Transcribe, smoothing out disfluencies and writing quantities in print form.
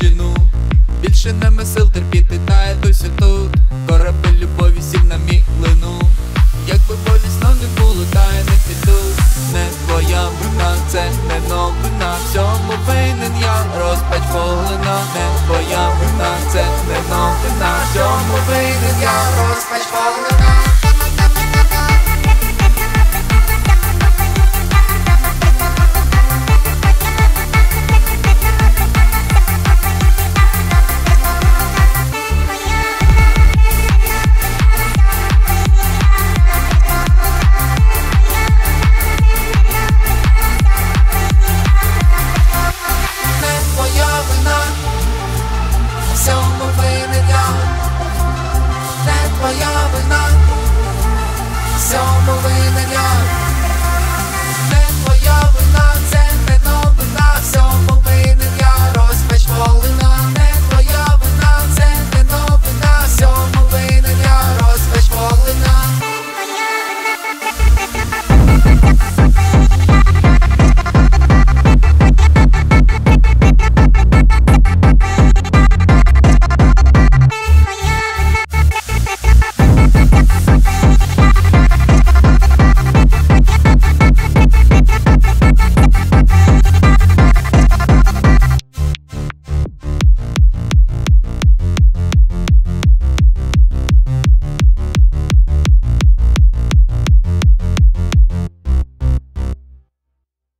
дівчину. Більше нема сил терпіти, та я досі тут. Корабель любові сів на мілину. Якби болісно не було, та я не піду. Не твоя вина, це не новина. Всьому винен я, розпач полина. Не твоя вина, це не новина. Всьому винен я, розпач полина. Всьому винен я, не твоя вина, всьому винен я.